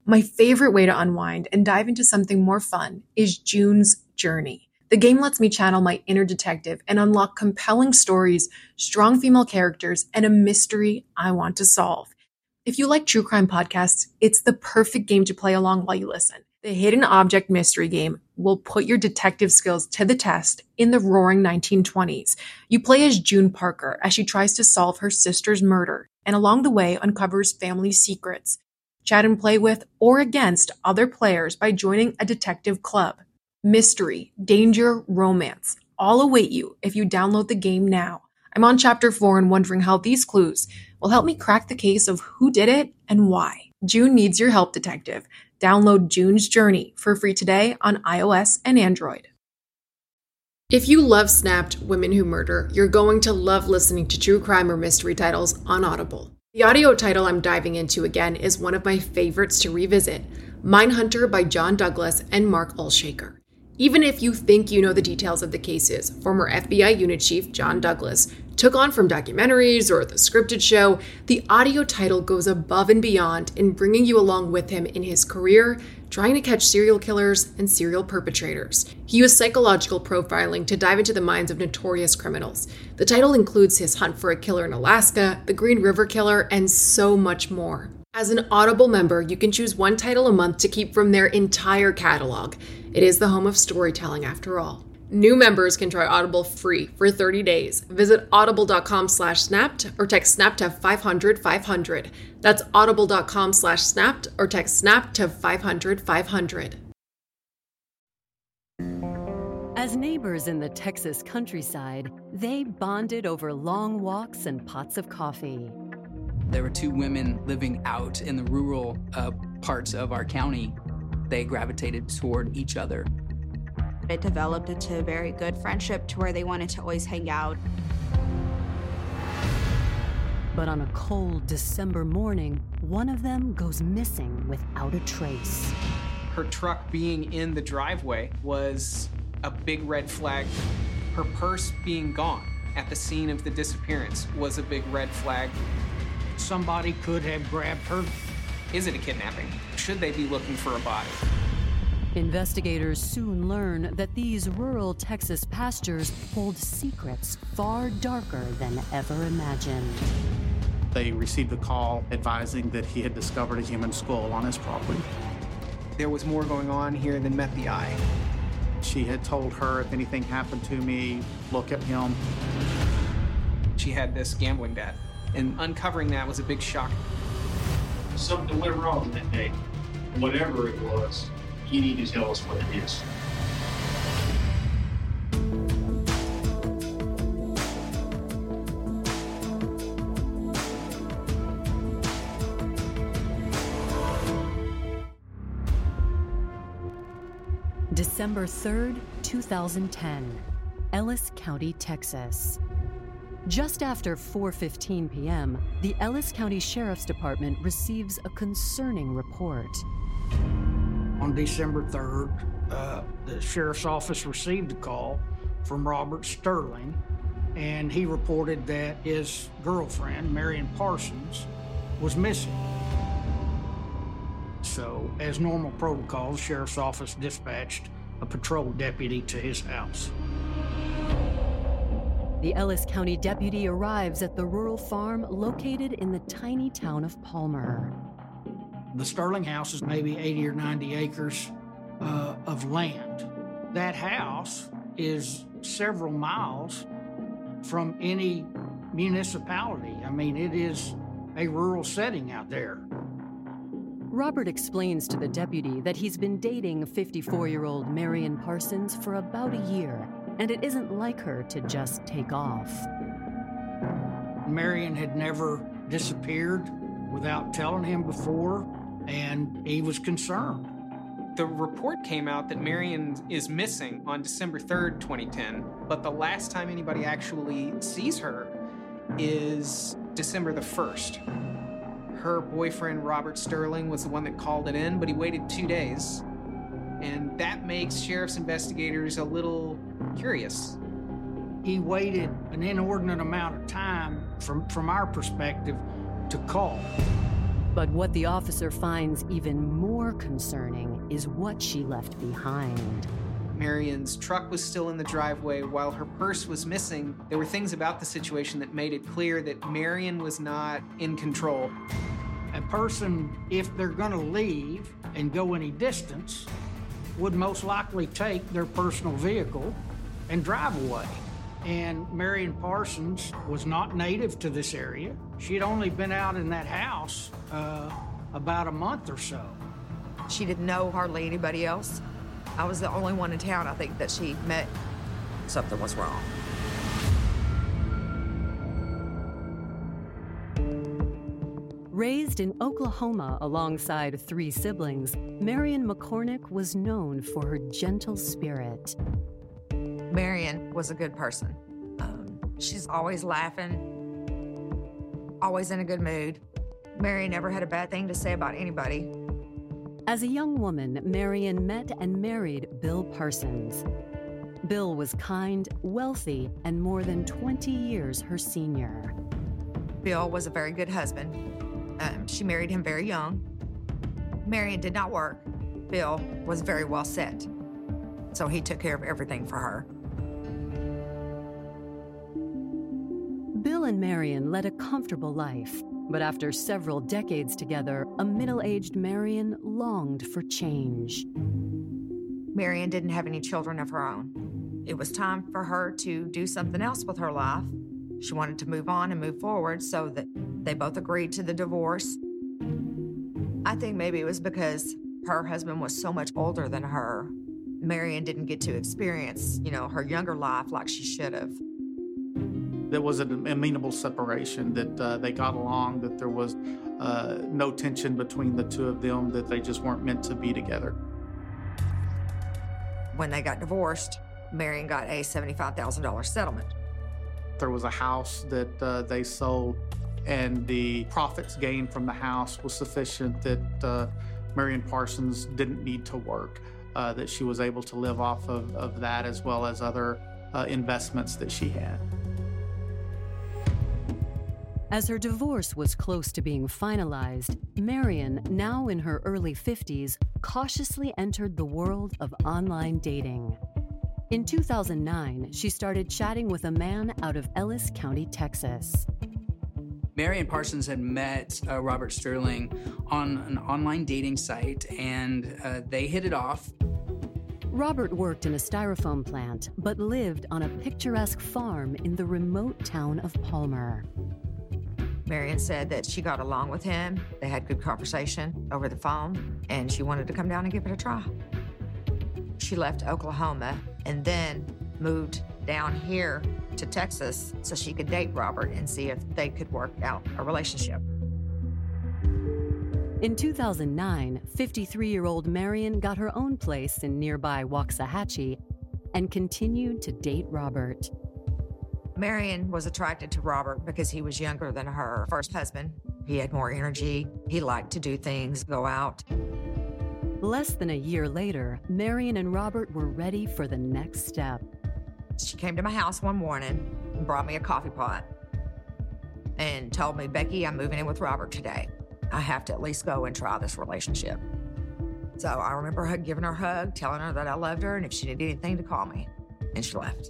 My favorite way to unwind and dive into something more fun is June's Journey. The game lets me channel my inner detective and unlock compelling stories, strong female characters, and a mystery I want to solve. If you like true crime podcasts, it's the perfect game to play along while you listen. The Hidden Object Mystery Game will put your detective skills to the test in the roaring 1920s. You play as June Parker as she tries to solve her sister's murder and along the way uncovers family secrets. Chat and play with or against other players by joining a detective club. Mystery, danger, romance all await you if you download the game now. I'm on Chapter 4 and wondering how these clues will help me crack the case of who did it and why. June needs your help, detective. Download June's Journey for free today on iOS and Android. If you love Snapped Women Who Murder, you're going to love listening to true crime or mystery titles on Audible. The audio title I'm diving into again is one of my favorites to revisit, Mindhunter by John Douglas and Mark Olshaker. Even if you think you know the details of the cases former FBI unit chief John Douglas took on from documentaries or the scripted show, the audio title goes above and beyond in bringing you along with him in his career, trying to catch serial killers and serial perpetrators. He used psychological profiling to dive into the minds of notorious criminals. The title includes his hunt for a killer in Alaska, the Green River Killer, and so much more. As an Audible member, you can choose one title a month to keep from their entire catalog. It is the home of storytelling, after all. New members can try Audible free for 30 days. Visit audible.com/snapped or text SNAP to 500-500. That's audible.com/snapped or text SNAP to 500-500. As neighbors in the Texas countryside, they bonded over long walks and pots of coffee. There were two women living out in the rural parts of our county. They gravitated toward each other. It developed into a very good friendship to where they wanted to always hang out. But on a cold December morning, one of them goes missing without a trace. Her truck being in the driveway was a big red flag. Her purse being gone at the scene of the disappearance was a big red flag. Somebody could have grabbed her. Is it a kidnapping? Should they be looking for a body? Investigators soon learn that these rural Texas pastures hold secrets far darker than ever imagined. They received a call advising that he had discovered a human skull on his property. There was more going on here than met the eye. She had told her, if anything happened to me, look at him. She had this gambling debt, and uncovering that was a big shock. Something went wrong that day. Whatever it was, you need to tell us what it is. December 3rd, 2010, Ellis County, Texas. Just after 4:15 p.m., the Ellis County Sheriff's Department receives a concerning report. On December 3rd, the sheriff's office received a call from Robert Sterling, and he reported that his girlfriend, Marion Parsons, was missing. So, as normal protocol, the sheriff's office dispatched a patrol deputy to his house. The Ellis County deputy arrives at the rural farm located in the tiny town of Palmer. The Sterling house is maybe 80 or 90 acres of land. That house is several miles from any municipality. I mean, it is a rural setting out there. Robert explains to the deputy that he's been dating 54-year-old Marion Parsons for about a year, and it isn't like her to just take off. Marion had never disappeared without telling him before, and he was concerned. The report came out that Marion is missing on December 3rd, 2010, but the last time anybody actually sees her is December the 1st. Her boyfriend, Robert Sterling, was the one that called it in, but he waited 2 days. And that makes sheriff's investigators a little curious. He waited an inordinate amount of time from our perspective to call. But what the officer finds even more concerning is what she left behind. Marion's truck was still in the driveway while her purse was missing. There were things about the situation that made it clear that Marion was not in control. A person, if they're going to leave and go any distance, would most likely take their personal vehicle and drive away. And Marion Parsons was not native to this area. She had only been out in that house about a month or so. She didn't know hardly anybody else. I was the only one in town, I think, that she met. Something was wrong. Raised in Oklahoma alongside 3 siblings, Marion McCormick was known for her gentle spirit. Marion was a good person. She's always laughing, always in a good mood. Marion never had a bad thing to say about anybody. As a young woman, Marion met and married Bill Parsons. Bill was kind, wealthy, and more than 20 years her senior. Bill was a very good husband. She married him very young. Marion did not work. Bill was very well set, so he took care of everything for her. Bill and Marion led a comfortable life, but after several decades together, a middle-aged Marion longed for change. Marion didn't have any children of her own. It was time for her to do something else with her life. She wanted to move on and move forward, so that they both agreed to the divorce. I think maybe it was because her husband was so much older than her. Marion didn't get to experience, her younger life like she should have. There was an amenable separation, that they got along, that there was no tension between the two of them, that they just weren't meant to be together. When they got divorced, Marion got a $75,000 settlement. There was a house that they sold, and the profits gained from the house was sufficient that Marion Parsons didn't need to work, that she was able to live off of that, as well as other investments that she had. As her divorce was close to being finalized, Marion, now in her early 50s, cautiously entered the world of online dating. In 2009, she started chatting with a man out of Ellis County, Texas. Marion Parsons had met Robert Sterling on an online dating site, and they hit it off. Robert worked in a styrofoam plant, but lived on a picturesque farm in the remote town of Palmer. Marion said that she got along with him. They had good conversation over the phone, and she wanted to come down and give it a try. She left Oklahoma and then moved down here to Texas so she could date Robert and see if they could work out a relationship. In 2009, 53-year-old Marion got her own place in nearby Waxahachie and continued to date Robert. Marion was attracted to Robert because he was younger than her first husband. He had more energy. He liked to do things, go out. Less than a year later, Marion and Robert were ready for the next step. She came to my house one morning and brought me a coffee pot and told me, "Becky, I'm moving in with Robert today. I have to at least go and try this relationship." So I remember her giving her a hug, telling her that I loved her, and if she needed anything to call me. And she left.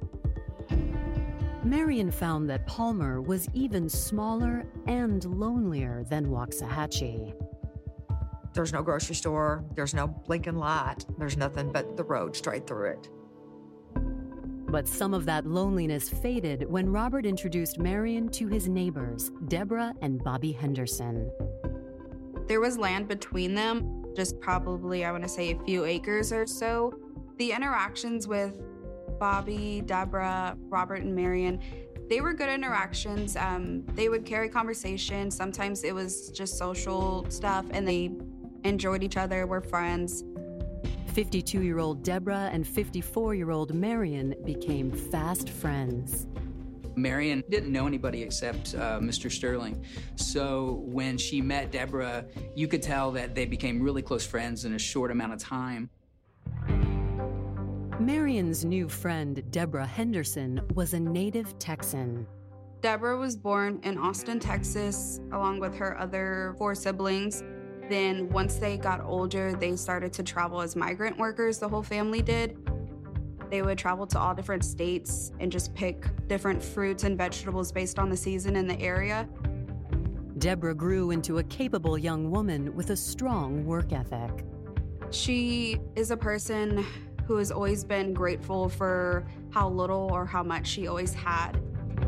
Marion found that Palmer was even smaller and lonelier than Waxahachie. There's no grocery store, there's no blinking light, there's nothing but the road straight through it. But some of that loneliness faded when Robert introduced Marion to his neighbors, Deborah and Bobby Henderson. There was land between them, just probably, I want to say, a few acres or so. The interactions with Bobby, Deborah, Robert, and Marion, they were good interactions. They would carry conversation. Sometimes it was just social stuff, and they enjoyed each other, were friends. 52-year-old Deborah and 54-year-old Marion became fast friends. Marion didn't know anybody except Mr. Sterling. So when she met Deborah, you could tell that they became really close friends in a short amount of time. Marion's new friend, Deborah Henderson, was a native Texan. Deborah was born in Austin, Texas, along with her other 4 siblings. Then once they got older, they started to travel as migrant workers, the whole family did. They would travel to all different states and just pick different fruits and vegetables based on the season in the area. Deborah grew into a capable young woman with a strong work ethic. She is a person who has always been grateful for how little or how much she always had.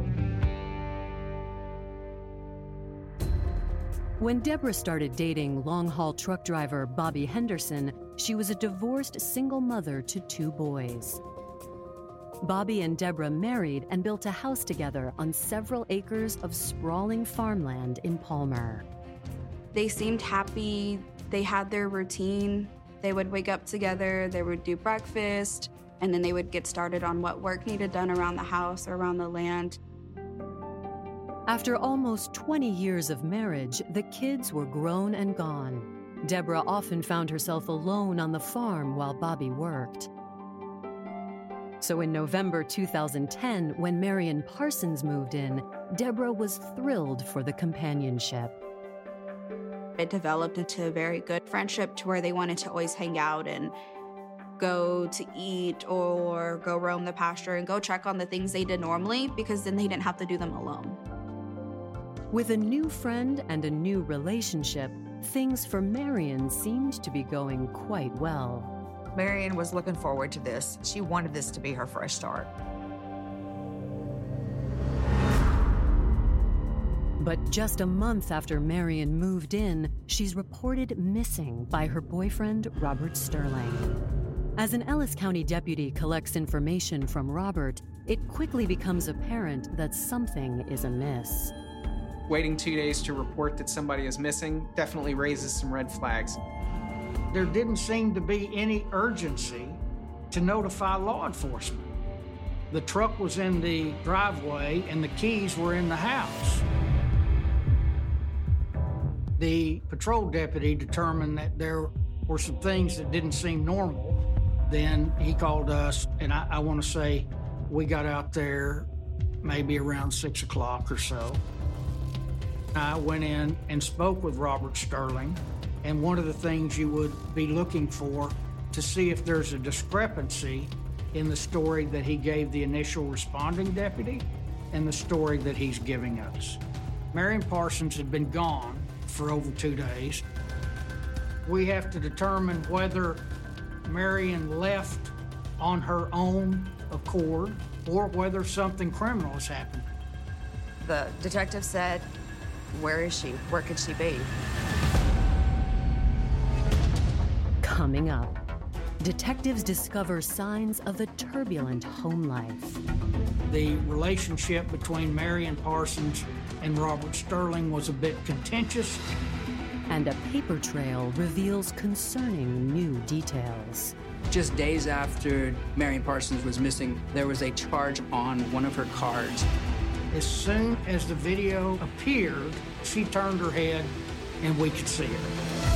When Deborah started dating long-haul truck driver Bobby Henderson, she was a divorced single mother to 2 boys. Bobby and Deborah married and built a house together on several acres of sprawling farmland in Palmer. They seemed happy. They had their routine. They would wake up together, they would do breakfast, and then they would get started on what work needed done around the house or around the land. After almost 20 years of marriage, the kids were grown and gone. Deborah often found herself alone on the farm while Bobby worked. So in November 2010, when Marion Parsons moved in, Deborah was thrilled for the companionship. It developed into a very good friendship to where they wanted to always hang out and go to eat or go roam the pasture and go check on the things they did normally, because then they didn't have to do them alone. With a new friend and a new relationship, things for Marion seemed to be going quite well. Marion was looking forward to this. She wanted this to be her fresh start. But just a month after Marion moved in, she's reported missing by her boyfriend, Robert Sterling. As an Ellis County deputy collects information from Robert, it quickly becomes apparent that something is amiss. Waiting 2 days to report that somebody is missing definitely raises some red flags. There didn't seem to be any urgency to notify law enforcement. The truck was in the driveway and the keys were in the house. The patrol deputy determined that there were some things that didn't seem normal. Then he called us, and I want to say we got out there maybe around 6 o'clock or so. I went in and spoke with Robert Sterling, and one of the things you would be looking for to see if there's a discrepancy in the story that he gave the initial responding deputy and the story that he's giving us. Marion Parsons had been gone for over 2 days. We have to determine whether Marion left on her own accord or whether something criminal has happened. The detective said, "Where is she? Where could she be?" Coming up, detectives discover signs of a turbulent home life. The relationship between Marion Parsons and Robert Sterling was a bit contentious. And a paper trail reveals concerning new details. Just days after Marion Parsons was missing, there was a charge on one of her cards. As soon as the video appeared, she turned her head and we could see her.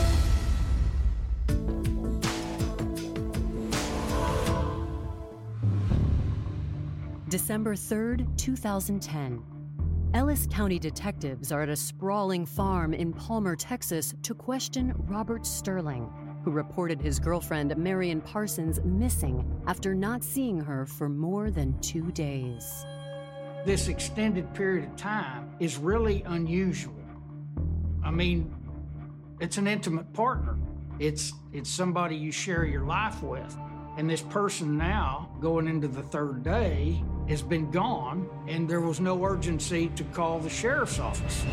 December 3rd, 2010. Ellis County detectives are at a sprawling farm in Palmer, Texas, to question Robert Sterling, who reported his girlfriend Marion Parsons missing after not seeing her for more than 2 days. This extended period of time is really unusual. I mean, it's an intimate partner. It's somebody you share your life with. And this person now, going into the 3rd day, has been gone, and there was no urgency to call the sheriff's office.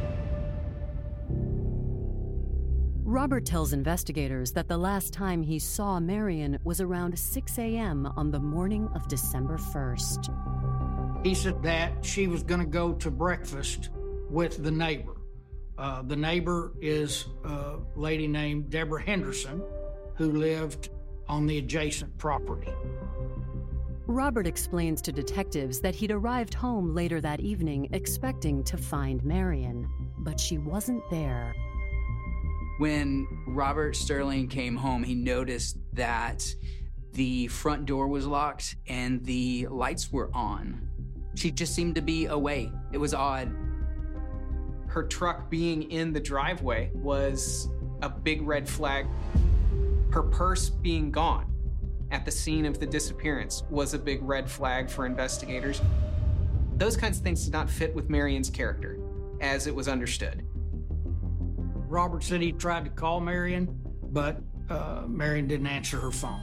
Robert tells investigators that the last time he saw Marion was around 6 a.m. on the morning of December 1st. He said that she was going to go to breakfast with the neighbor. The neighbor is a lady named Deborah Henderson, who lived on the adjacent property. Robert explains to detectives that he'd arrived home later that evening expecting to find Marion, but she wasn't there. When Robert Sterling came home, he noticed that the front door was locked and the lights were on. She just seemed to be away. It was odd. Her truck being in the driveway was a big red flag. Her purse being gone at the scene of the disappearance was a big red flag for investigators. Those kinds of things did not fit with Marion's character, as it was understood. Robert said he tried to call Marion, but Marion didn't answer her phone.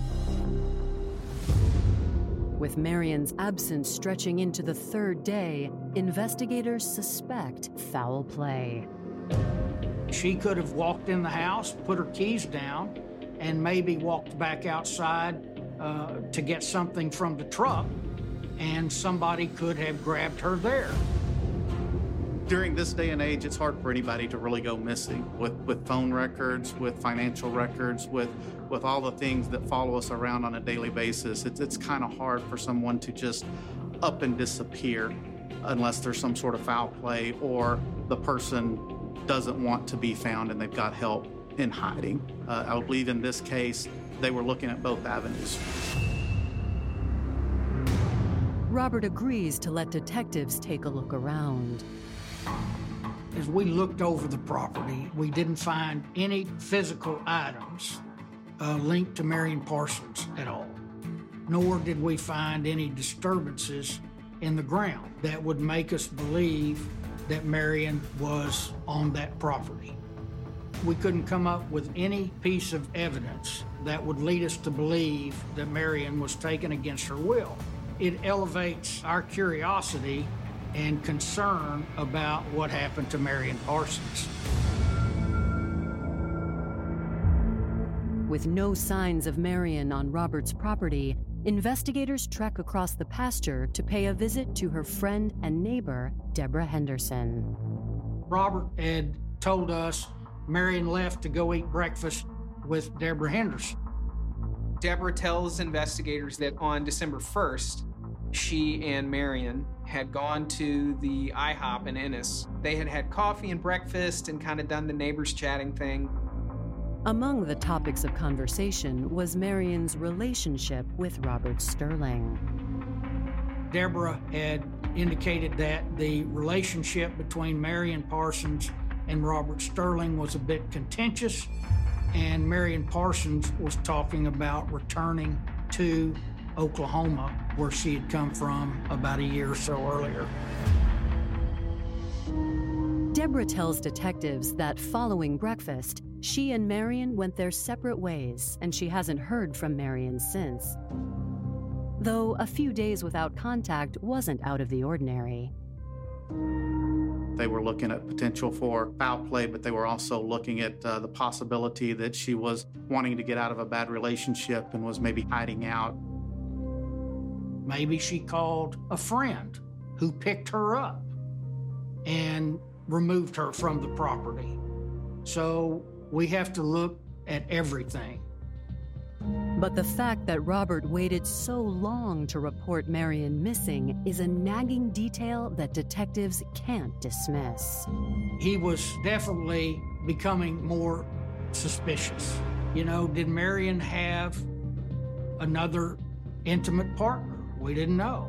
With Marion's absence stretching into the third day, investigators suspect foul play. She could have walked in the house, put her keys down, and maybe walked back outside to get something from the truck, and somebody could have grabbed her there. During this day and age, it's hard for anybody to really go missing with phone records, with financial records, with all the things that follow us around on a daily basis. It's kind of hard for someone to just up and disappear unless there's some sort of foul play or the person doesn't want to be found and they've got help in hiding. I would believe in this case, they were looking at both avenues. Robert agrees to let detectives take a look around. As we looked over the property, we didn't find any physical items linked to Marion Parsons at all. Nor did we find any disturbances in the ground that would make us believe that Marion was on that property. We couldn't come up with any piece of evidence that would lead us to believe that Marion was taken against her will. It elevates our curiosity and concern about what happened to Marion Parsons. With no signs of Marion on Robert's property, investigators trek across the pasture to pay a visit to her friend and neighbor, Deborah Henderson. Robert had told us Marion left to go eat breakfast with Deborah Henderson. Deborah tells investigators that on December 1st, she and Marion had gone to the IHOP in Ennis. They had had coffee and breakfast and kind of done the neighbors chatting thing. Among the topics of conversation was Marion's relationship with Robert Sterling. Deborah had indicated that the relationship between Marion Parsons and Robert Sterling was a bit contentious, and Marion Parsons was talking about returning to Oklahoma, where she had come from about a year or so earlier. Deborah tells detectives that following breakfast, she and Marion went their separate ways, and she hasn't heard from Marion since. Though a few days without contact wasn't out of the ordinary. They were looking at potential for foul play, but they were also looking at the possibility that she was wanting to get out of a bad relationship and was maybe hiding out. Maybe she called a friend who picked her up and removed her from the property. So we have to look at everything. But the fact that Robert waited so long to report Marion missing is a nagging detail that detectives can't dismiss. He was definitely becoming more suspicious. You know, did Marion have another intimate partner? We didn't know.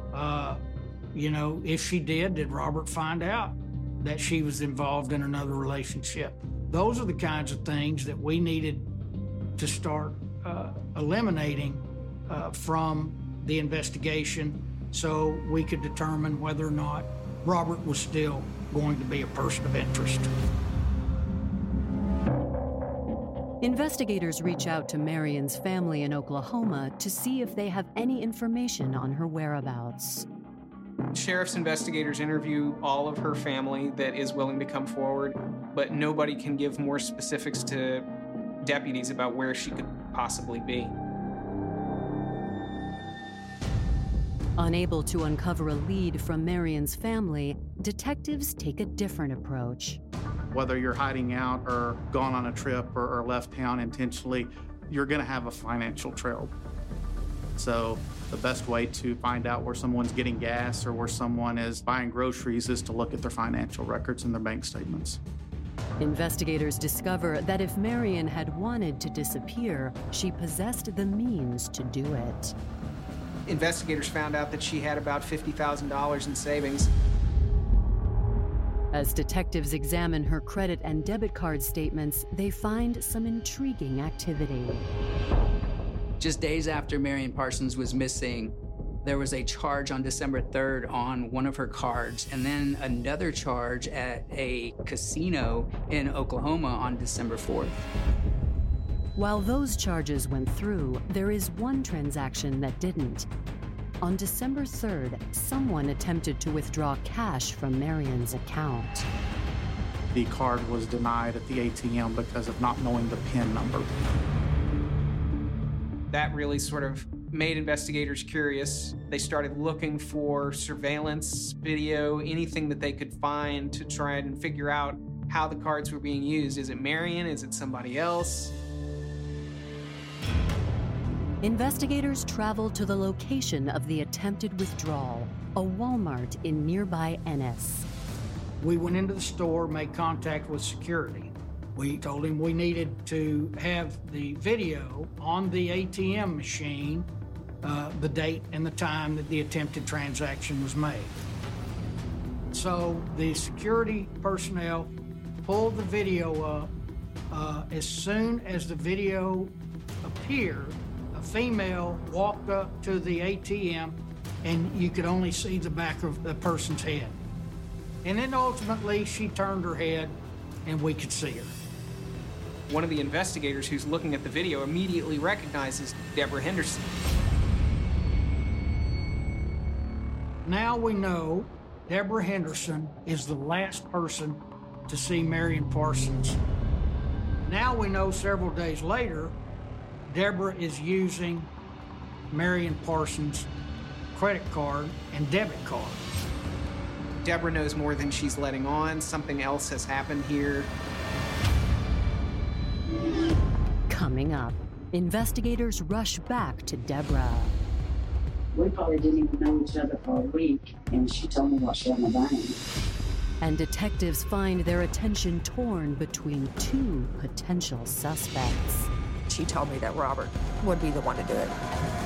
If she did Robert find out that she was involved in another relationship? Those are the kinds of things that we needed to start eliminating from the investigation so we could determine whether or not Robert was still going to be a person of interest. Investigators reach out to Marion's family in Oklahoma to see if they have any information on her whereabouts. Sheriff's investigators interview all of her family that is willing to come forward, but nobody can give more specifics to deputies about where she could possibly be. Unable to uncover a lead from Marion's family, detectives take a different approach. Whether you're hiding out or gone on a trip or left town intentionally, you're going to have a financial trail. So the best way to find out where someone's getting gas or where someone is buying groceries is to look at their financial records and their bank statements. Investigators discover that if Marion had wanted to disappear, she possessed the means to do it. Investigators found out that she had about $50,000 in savings. As detectives examine her credit and debit card statements, they find some intriguing activity. Just days after Marion Parsons was missing, there was a charge on December 3rd on one of her cards, and then another charge at a casino in Oklahoma on December 4th. While those charges went through, there is one transaction that didn't. On December 3rd, someone attempted to withdraw cash from Marion's account. The card was denied at the ATM because of not knowing the PIN number. That really sort of made investigators curious. They started looking for surveillance video, anything that they could find to try and figure out how the cards were being used. Is it Marion? Is it somebody else? Investigators traveled to the location of the attempted withdrawal, a Walmart in nearby Ennis. We went into the store, made contact with security. We told him we needed to have the video on the ATM machine, the date and the time that the attempted transaction was made. So the security personnel pulled the video up. As soon as the video appeared, a female walked up to the ATM and you could only see the back of the person's head. And then ultimately she turned her head and we could see her. One of the investigators who's looking at the video immediately recognizes Deborah Henderson. Now we know Deborah Henderson is the last person to see Marion Parsons. Now we know several days later, Deborah is using Marion Parsons' credit card and debit card. Deborah knows more than she's letting on. Something else has happened here. Coming up, investigators rush back to Deborah. We probably didn't even know each other for a week, and she told me what she had in the bank. And detectives find their attention torn between two potential suspects. She told me that Robert would be the one to do it.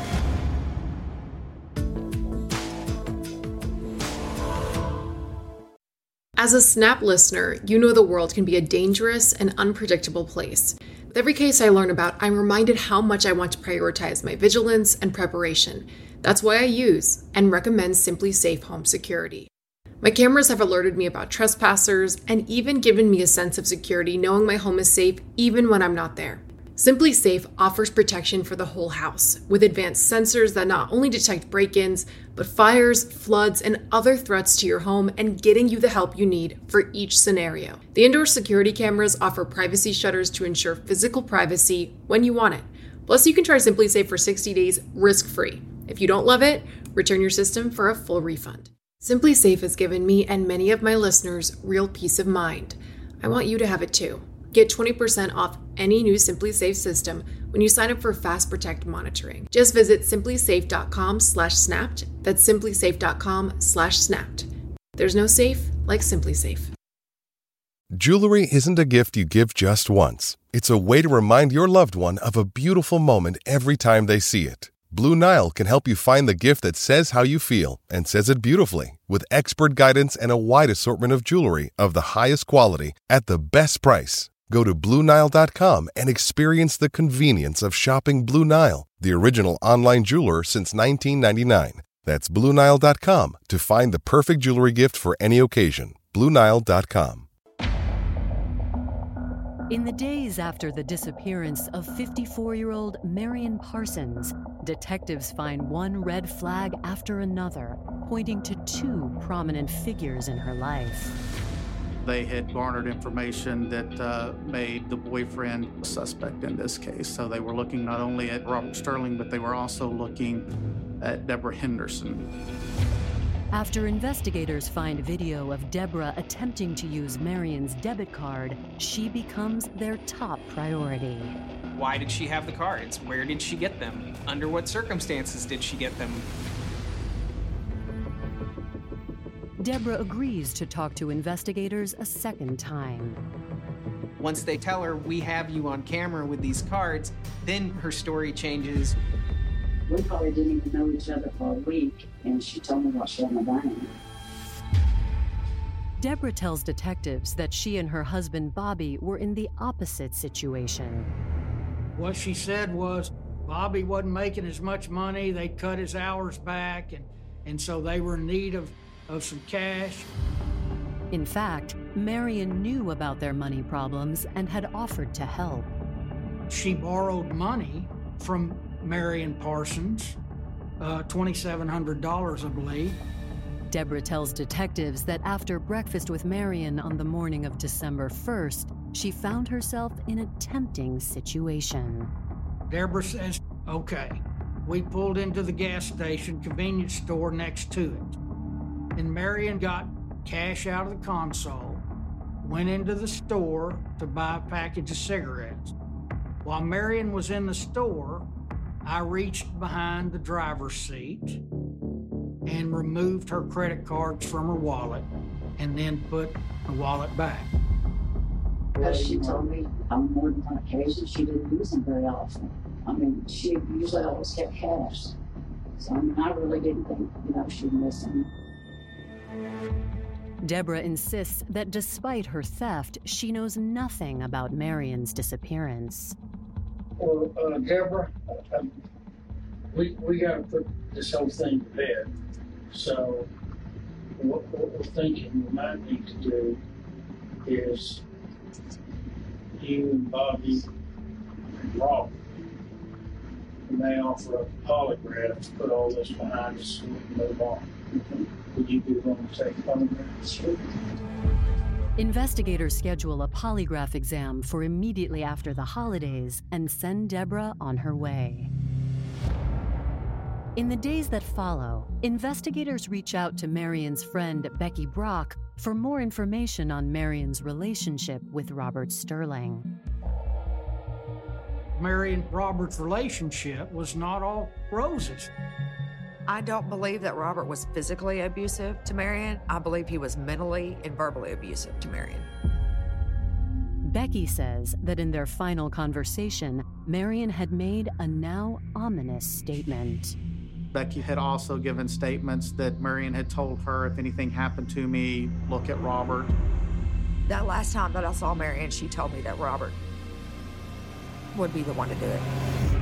As a Snap listener, you know the world can be a dangerous and unpredictable place. With every case I learn about, I'm reminded how much I want to prioritize my vigilance and preparation. That's why I use and recommend Simply Safe Home Security. My cameras have alerted me about trespassers and even given me a sense of security knowing my home is safe even when I'm not there. Simply Safe offers protection for the whole house with advanced sensors that not only detect break-ins, but fires, floods, and other threats to your home and getting you the help you need for each scenario. The indoor security cameras offer privacy shutters to ensure physical privacy when you want it. Plus, you can try Simply Safe for 60 days risk-free. If you don't love it, return your system for a full refund. Simply Safe has given me and many of my listeners real peace of mind. I want you to have it too. Get 20% off any new Simply Safe system when you sign up for Fast Protect monitoring. Just visit simplysafe.com/snapped. That's simplysafe.com/snapped. There's no safe like Simply Safe. Jewelry isn't a gift you give just once. It's a way to remind your loved one of a beautiful moment every time they see it. Blue Nile can help you find the gift that says how you feel and says it beautifully, with expert guidance and a wide assortment of jewelry of the highest quality at the best price. Go to BlueNile.com and experience the convenience of shopping Blue Nile, the original online jeweler since 1999. That's BlueNile.com to find the perfect jewelry gift for any occasion. BlueNile.com. In the days after the disappearance of 54-year-old Marion Parsons, detectives find one red flag after another, pointing to two prominent figures in her life. They had garnered information that made the boyfriend a suspect in this case. So they were looking not only at Robert Sterling, but they were also looking at Deborah Henderson. After investigators find video of Deborah attempting to use Marion's debit card, she becomes their top priority. Why did she have the cards? Where did she get them? Under what circumstances did she get them? Deborah agrees to talk to investigators a second time. Once they tell her, we have you on camera with these cards, then her story changes. We probably didn't even know each other for a week, and she told me what she had in the bank. Deborah tells detectives that she and her husband Bobby were in the opposite situation. What she said was Bobby wasn't making as much money. They cut his hours back, and so they were in need of some cash. In fact, Marion knew about their money problems and had offered to help. She borrowed money from Marion Parsons, $2,700, I believe. Deborah tells detectives that after breakfast with Marion on the morning of December 1st, she found herself in a tempting situation. Deborah says, okay, we pulled into the gas station convenience store next to it. And Marion got cash out of the console, went into the store to buy a package of cigarettes. While Marion was in the store, I reached behind the driver's seat and removed her credit cards from her wallet and then put the wallet back. Because she told me on more than one occasion she didn't use them very often. I mean, she usually always kept cash. So I really didn't think, she'd miss them. Deborah insists that despite her theft, she knows nothing about Marion's disappearance. Well, Deborah, we got to put this whole thing to bed. So what we're thinking we might need to do is you and Bobby and Rob, and they offer a polygraph to put all this behind us and we can move on. Would you be willing to take a polygraph? Sure. Investigators schedule a polygraph exam for immediately after the holidays and send Deborah on her way. In the days that follow, investigators reach out to Marion's friend Becky Brock for more information on Marion's relationship with Robert Sterling. Marion and Robert's relationship was not all roses. I don't believe that Robert was physically abusive to Marion. I believe he was mentally and verbally abusive to Marion. Becky says that in their final conversation, Marion had made a now ominous statement. Becky had also given statements that Marion had told her, if anything happened to me, look at Robert. That last time that I saw Marion, she told me that Robert would be the one to do it.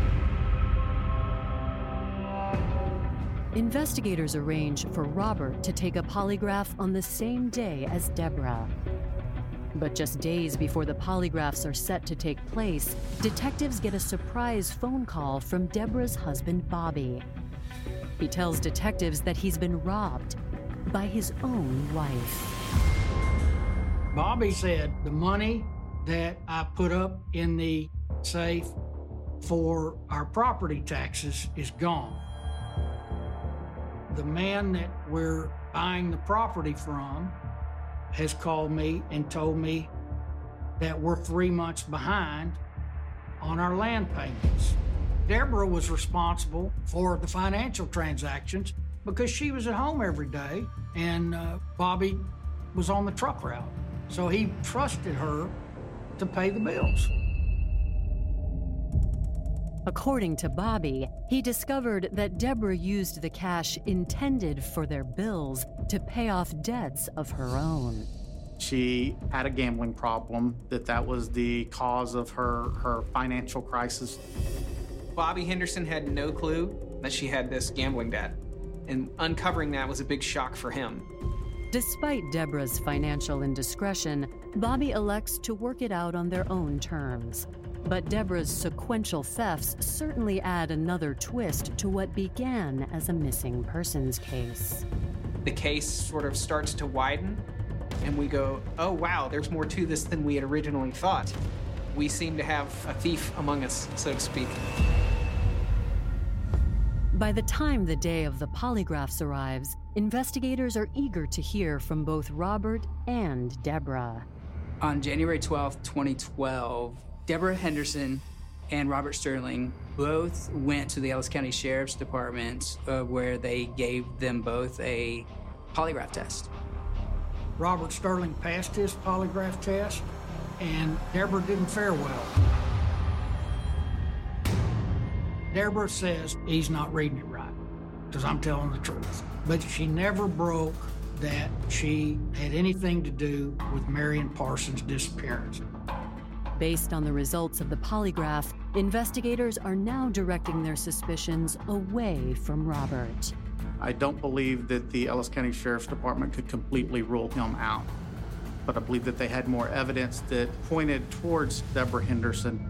Investigators arrange for Robert to take a polygraph on the same day as Deborah. But just days before the polygraphs are set to take place, detectives get a surprise phone call from Deborah's husband, Bobby. He tells detectives that he's been robbed by his own wife. Bobby said the money that I put up in the safe for our property taxes is gone. The man that we're buying the property from has called me and told me that we're 3 months behind on our land payments. Deborah was responsible for the financial transactions because she was at home every day and Bobby was on the truck route. So he trusted her to pay the bills. According to Bobby, he discovered that Deborah used the cash intended for their bills to pay off debts of her own. She had a gambling problem, that was the cause of her financial crisis. Bobby Henderson had no clue that she had this gambling debt, and uncovering that was a big shock for him. Despite Deborah's financial indiscretion, Bobby elects to work it out on their own terms. But Deborah's sequential thefts certainly add another twist to what began as a missing persons case. The case sort of starts to widen, and we go, oh wow, there's more to this than we had originally thought. We seem to have a thief among us, so to speak. By the time the day of the polygraphs arrives, investigators are eager to hear from both Robert and Deborah. On January 12th, 2012, Deborah Henderson and Robert Sterling both went to the Ellis County Sheriff's Department where they gave them both a polygraph test. Robert Sterling passed his polygraph test, and Deborah didn't fare well. Deborah says he's not reading it right, because I'm telling the truth. But she never broke that she had anything to do with Marion Parsons' disappearance. Based on the results of the polygraph, investigators are now directing their suspicions away from Robert. I don't believe that the Ellis County Sheriff's Department could completely rule him out, but I believe that they had more evidence that pointed towards Deborah Henderson.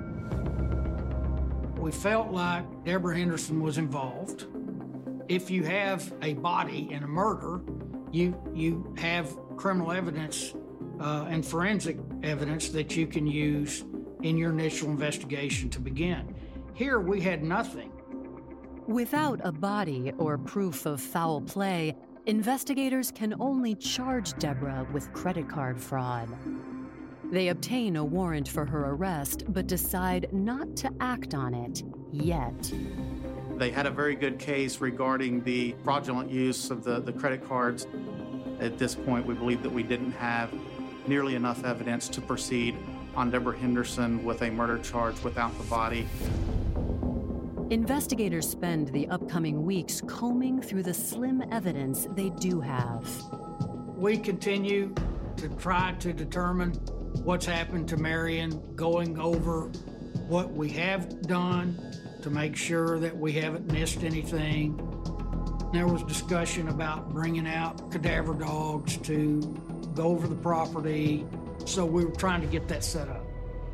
We felt like Deborah Henderson was involved. If you have a body in a murder, you have criminal evidence and forensic evidence that you can use in your initial investigation to begin. Here, we had nothing. Without a body or proof of foul play, investigators can only charge Deborah with credit card fraud. They obtain a warrant for her arrest, but decide not to act on it yet. They had a very good case regarding the fraudulent use of the credit cards. At this point, we believe that we didn't have nearly enough evidence to proceed on Deborah Henderson with a murder charge without the body. Investigators spend the upcoming weeks combing through the slim evidence they do have. We continue to try to determine what's happened to Marion, going over what we have done to make sure that we haven't missed anything. There was discussion about bringing out cadaver dogs to go over the property, so we were trying to get that set up.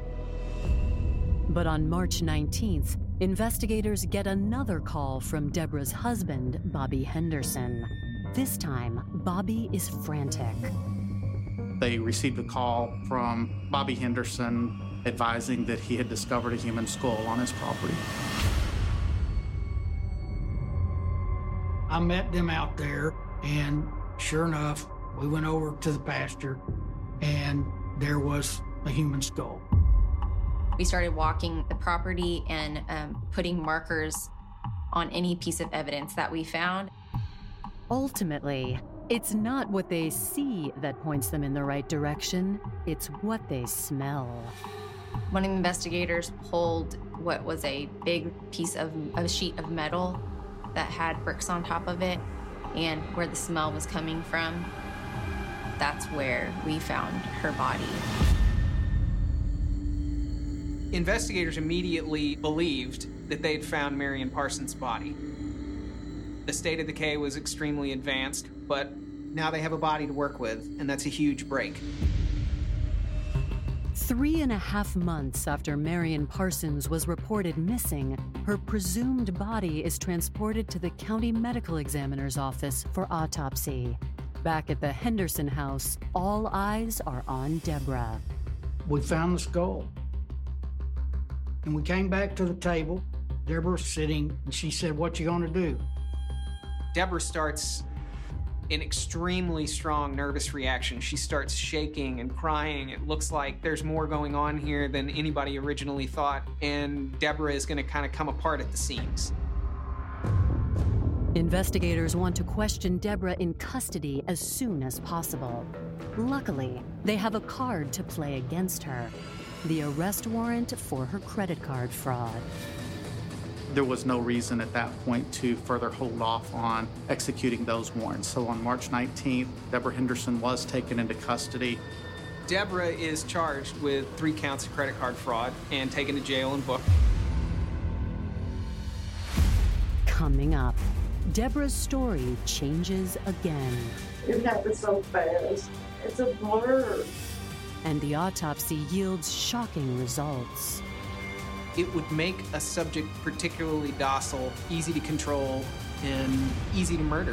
But on March 19th, investigators get another call from Deborah's husband, Bobby Henderson. This time, Bobby is frantic. They received a call from Bobby Henderson advising that he had discovered a human skull on his property. I met them out there, and sure enough, we went over to the pasture, and there was a human skull. We started walking the property and putting markers on any piece of evidence that we found. Ultimately, it's not what they see that points them in the right direction, it's what they smell. One of the investigators pulled what was a big piece of a sheet of metal that had bricks on top of it, and where the smell was coming from, that's where we found her body. Investigators immediately believed that they'd found Marion Parsons' body. The state of decay was extremely advanced, but now they have a body to work with, and that's a huge break. 3.5 months after Marion Parsons was reported missing, her presumed body is transported to the county medical examiner's office for autopsy. Back at the Henderson house, all eyes are on Deborah. We found the skull. And we came back to the table. Deborah's sitting, and she said, "What you gonna do?" Deborah starts an extremely strong nervous reaction. She starts shaking and crying. It looks like there's more going on here than anybody originally thought, and Deborah is going to kind of come apart at the seams. Investigators want to question Deborah in custody as soon as possible. Luckily, they have a card to play against her: the arrest warrant for her credit card fraud. There was no reason at that point to further hold off on executing those warrants. So on March 19th, Deborah Henderson was taken into custody. Deborah is charged with 3 counts of credit card fraud and taken to jail and booked. Coming up, Deborah's story changes again. It happened so fast. It's a blur. And the autopsy yields shocking results. It would make a subject particularly docile, easy to control, and easy to murder.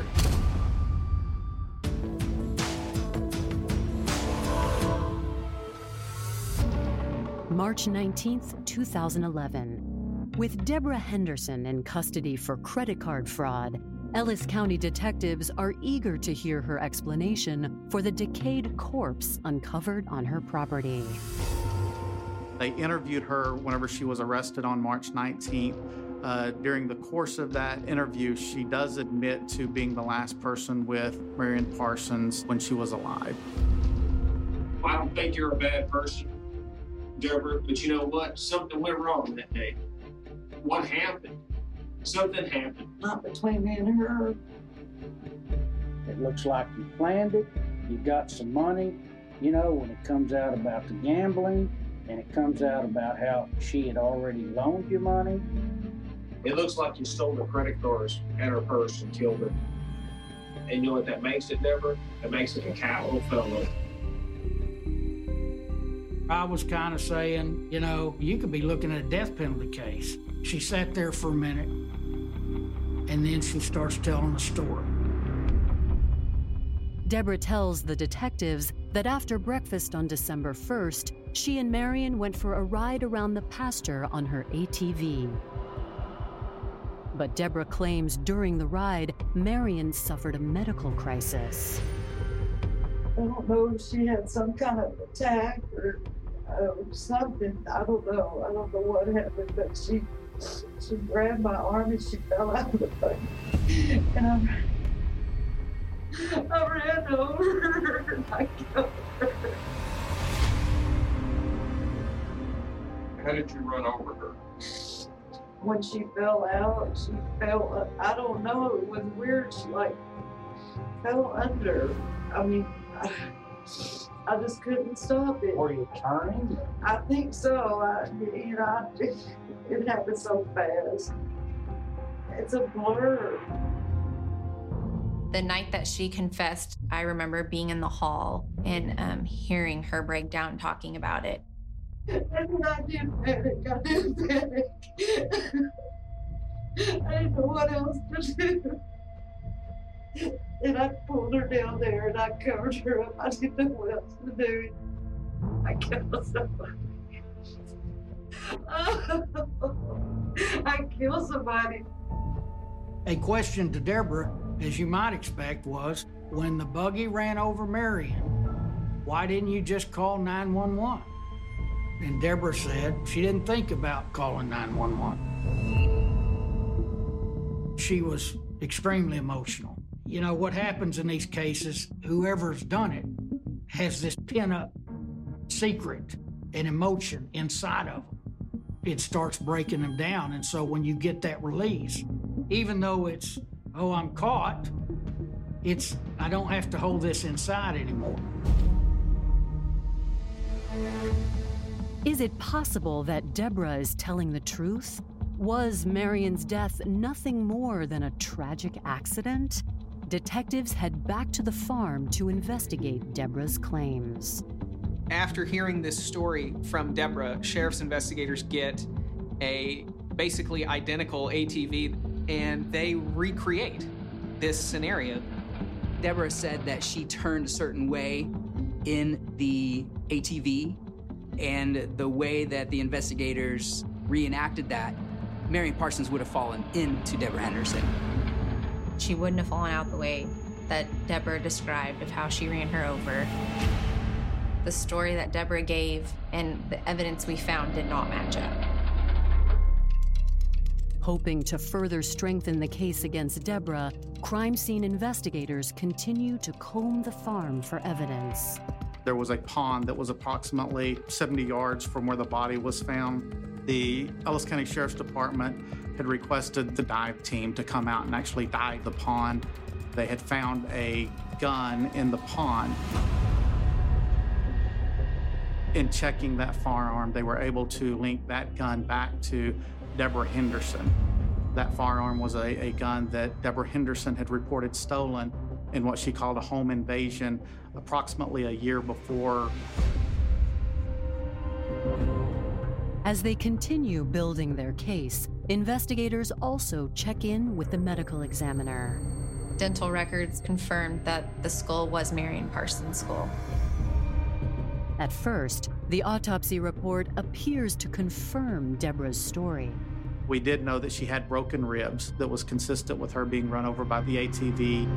March 19th, 2011. With Deborah Henderson in custody for credit card fraud, Ellis County detectives are eager to hear her explanation for the decayed corpse uncovered on her property. They interviewed her whenever she was arrested on March 19th. During the course of that interview, she does admit to being the last person with Marion Parsons when she was alive. I don't think you're a bad person, Deborah, but you know what? Something went wrong that day. What happened? Something happened. Not between me and her. It looks like you planned it, you got some money. You know, when it comes out about the gambling, and it comes out about how she had already loaned you money. It looks like you stole the credit cards and her purse and killed her. And you know what that makes it, Deborah? It makes it a capital felony. I was kind of saying, you know, you could be looking at a death penalty case. She sat there for a minute, and then she starts telling the story. Deborah tells the detectives that after breakfast on December 1st, she and Marion went for a ride around the pasture on her ATV. But Deborah claims during the ride, Marion suffered a medical crisis. I don't know if she had some kind of attack or something. I don't know. I don't know what happened, but she grabbed my arm and she fell out of the thing. And I ran over her and I killed her. How did you run over her? When she fell out, I don't know, it was weird. She fell under. I mean, I just couldn't stop it. Were you turning? I think so. It happened so fast. It's a blur. The night that she confessed, I remember being in the hall and hearing her break down talking about it. And I did panic. I didn't know what else to do. And I pulled her down there and I covered her up. I didn't know what else to do. I killed somebody. I killed somebody. A question to Deborah, as you might expect, was, when the buggy ran over Marion, why didn't you just call 911? And Deborah said she didn't think about calling 911. She was extremely emotional. You know, what happens in these cases, whoever's done it has this pin-up secret and emotion inside of them. It starts breaking them down. And so when you get that release, even though it's, oh, I'm caught, it's, I don't have to hold this inside anymore. Is it possible that Deborah is telling the truth? Was Marion's death nothing more than a tragic accident? Detectives head back to the farm to investigate Deborah's claims. After hearing this story from Deborah, sheriff's investigators get a basically identical ATV and they recreate this scenario. Deborah said that she turned a certain way in the ATV, and the way that the investigators reenacted that, Marion Parsons would have fallen into Deborah Henderson. She wouldn't have fallen out the way that Deborah described of how she ran her over. The story that Deborah gave and the evidence we found did not match up. Hoping to further strengthen the case against Deborah, crime scene investigators continue to comb the farm for evidence. There was a pond that was approximately 70 yards from where the body was found. The Ellis County Sheriff's Department had requested the dive team to come out and actually dive the pond. They had found a gun in the pond. In checking that firearm, they were able to link that gun back to Deborah Henderson. That firearm was a gun that Deborah Henderson had reported stolen in what she called a home invasion approximately a year before. As they continue building their case, investigators also check in with the medical examiner. Dental records confirmed that the skull was Marion Parsons' skull. At first, the autopsy report appears to confirm Deborah's story. We did know that she had broken ribs that was consistent with her being run over by the ATV.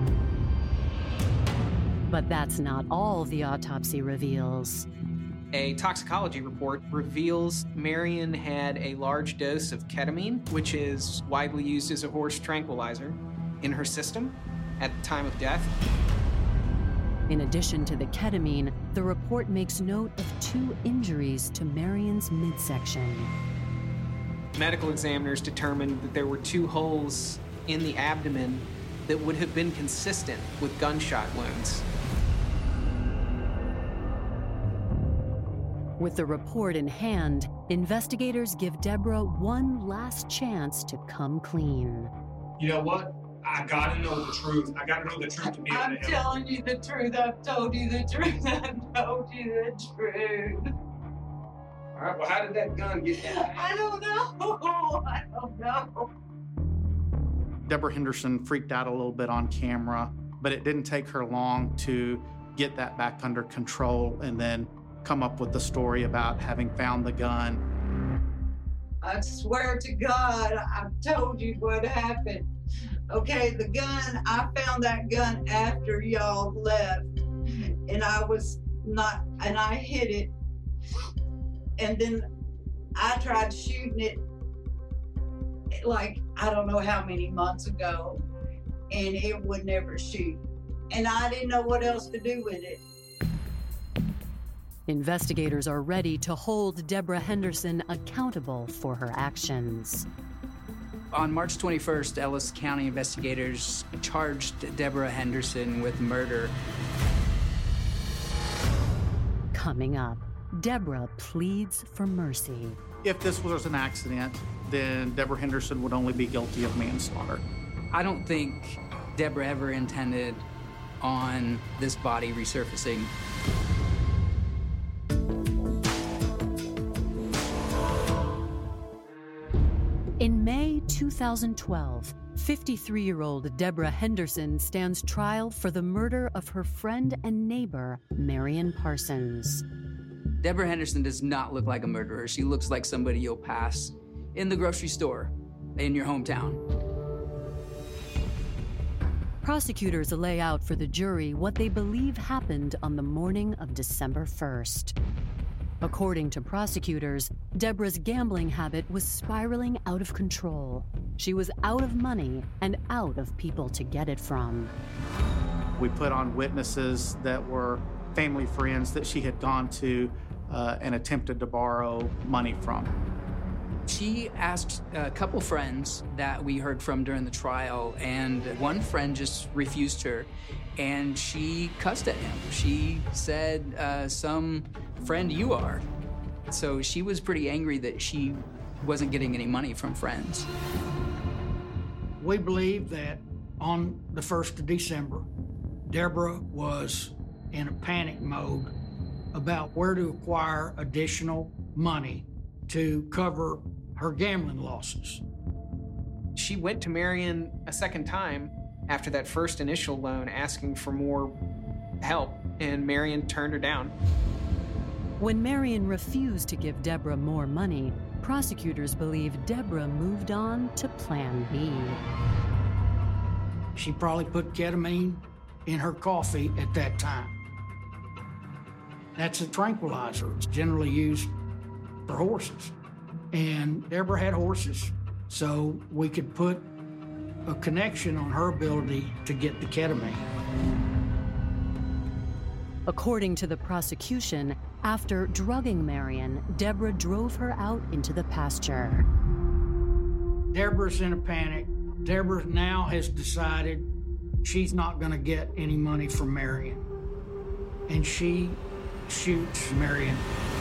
But that's not all the autopsy reveals. A toxicology report reveals Marion had a large dose of ketamine, which is widely used as a horse tranquilizer, in her system at the time of death. In addition to the ketamine, the report makes note of 2 injuries to Marion's midsection. Medical examiners determined that there were 2 holes in the abdomen that would have been consistent with gunshot wounds. With the report in hand, investigators give Deborah one last chance to come clean. You know what? I gotta know the truth. I gotta know the truth to be able to help. I'm telling you the truth. I've told you the truth. I've told you the truth. All right, well, how did that gun get in? I don't know. I don't know. Deborah Henderson freaked out a little bit on camera, but it didn't take her long to get that back under control and then come up with the story about having found the gun. I swear to God, I've told you what happened. Okay, the gun, I found that gun after y'all left, and I hid it, and then I tried shooting it like, I don't know how many months ago, and it would never shoot, and I didn't know what else to do with it. Investigators are ready to hold Deborah Henderson accountable for her actions. On March 21st, Ellis County investigators charged Deborah Henderson with murder. Coming up, Deborah pleads for mercy. If this was an accident, then Deborah Henderson would only be guilty of manslaughter. I don't think Deborah ever intended on this body resurfacing. In May 2012, 53-year-old Deborah Henderson stands trial for the murder of her friend and neighbor, Marion Parsons. Deborah Henderson does not look like a murderer. She looks like somebody you'll pass in the grocery store in your hometown. Prosecutors lay out for the jury what they believe happened on the morning of December 1st. According to prosecutors, Deborah's gambling habit was spiraling out of control. She was out of money and out of people to get it from. We put on witnesses that were family friends that she had gone to and attempted to borrow money from. She asked a couple friends that we heard from during the trial, and one friend just refused her, and she cussed at him. She said, some friend you are. So she was pretty angry that she wasn't getting any money from friends. We believe that on the 1st of December, Deborah was in a panic mode about where to acquire additional money to cover her gambling losses. She went to Marion a second time after that first initial loan asking for more help, and Marion turned her down. When Marion refused to give Deborah more money, prosecutors believe Deborah moved on to Plan B. She probably put ketamine in her coffee at that time. That's a tranquilizer. It's generally used for horses. And Deborah had horses, so we could put a connection on her ability to get the ketamine. According to the prosecution, after drugging Marion, Deborah drove her out into the pasture. Deborah's in a panic. Deborah now has decided she's not going to get any money from Marion. And she shoots Marion.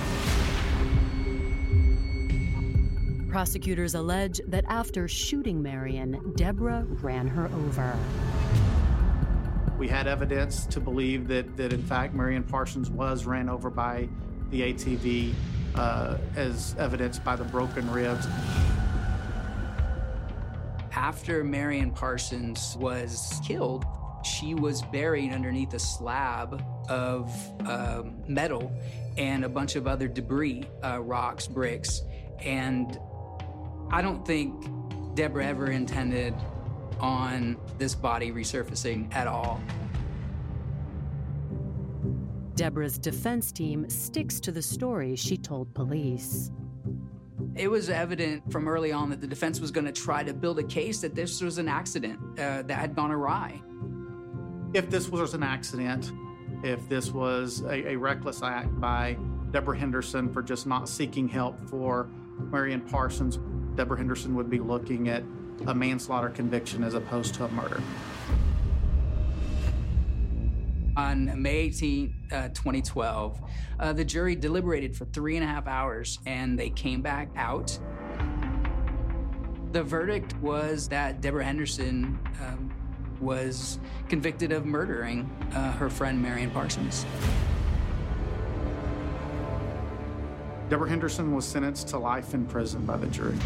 Prosecutors allege that after shooting Marion, Deborah ran her over. We had evidence to believe that in fact Marion Parsons was ran over by the ATV, as evidenced by the broken ribs. After Marion Parsons was killed, she was buried underneath a slab of metal and a bunch of other debris, rocks, bricks. And I don't think Deborah ever intended on this body resurfacing at all. Deborah's defense team sticks to the story she told police. It was evident from early on that the defense was going to try to build a case that this was an accident that had gone awry. If this was an accident, if this was a reckless act by Deborah Henderson for just not seeking help for Marion Parsons, Deborah Henderson would be looking at a manslaughter conviction as opposed to a murder. On May 18, 2012, the jury deliberated for 3.5 hours, and they came back out. The verdict was that Deborah Henderson was convicted of murdering her friend Marion Parsons. Deborah Henderson was sentenced to life in prison by the jury.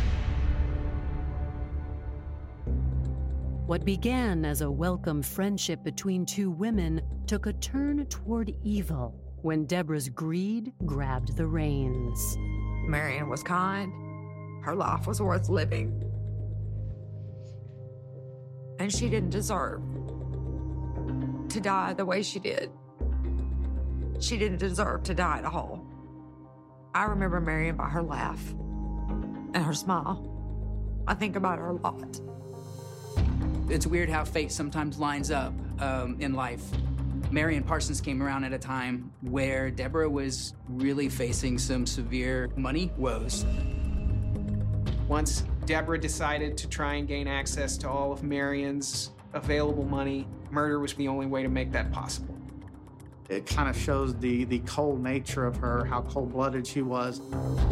What began as a welcome friendship between two women took a turn toward evil when Deborah's greed grabbed the reins. Marion was kind. Her life was worth living. And she didn't deserve to die the way she did. She didn't deserve to die at all. I remember Marion by her laugh and her smile. I think about her a lot. It's weird how fate sometimes lines up in life. Marion Parsons came around at a time where Deborah was really facing some severe money woes. Once Deborah decided to try and gain access to all of Marion's available money, murder was the only way to make that possible. It kind of shows the cold nature of her, how cold-blooded she was.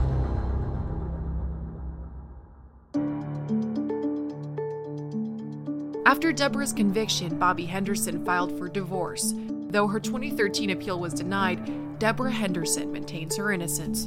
After Deborah's conviction, Bobby Henderson filed for divorce. Though her 2013 appeal was denied, Deborah Henderson maintains her innocence.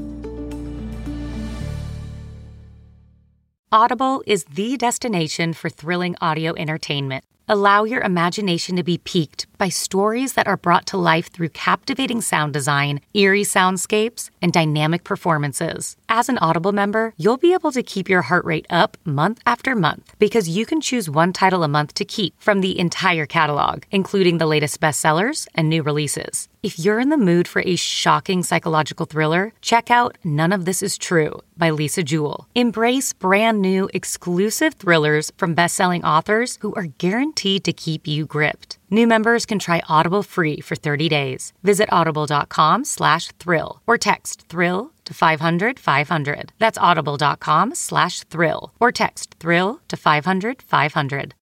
Audible is the destination for thrilling audio entertainment. Allow your imagination to be piqued by stories that are brought to life through captivating sound design, eerie soundscapes, and dynamic performances. As an Audible member, you'll be able to keep your heart rate up month after month because you can choose one title a month to keep from the entire catalog, including the latest bestsellers and new releases. If you're in the mood for a shocking psychological thriller, check out None of This Is True by Lisa Jewell. Embrace brand new exclusive thrillers from best-selling authors who are guaranteed to keep you gripped. New members can try Audible free for 30 days. Visit audible.com/thrill or text thrill to 500-500. That's audible.com/thrill or text thrill to 500-500.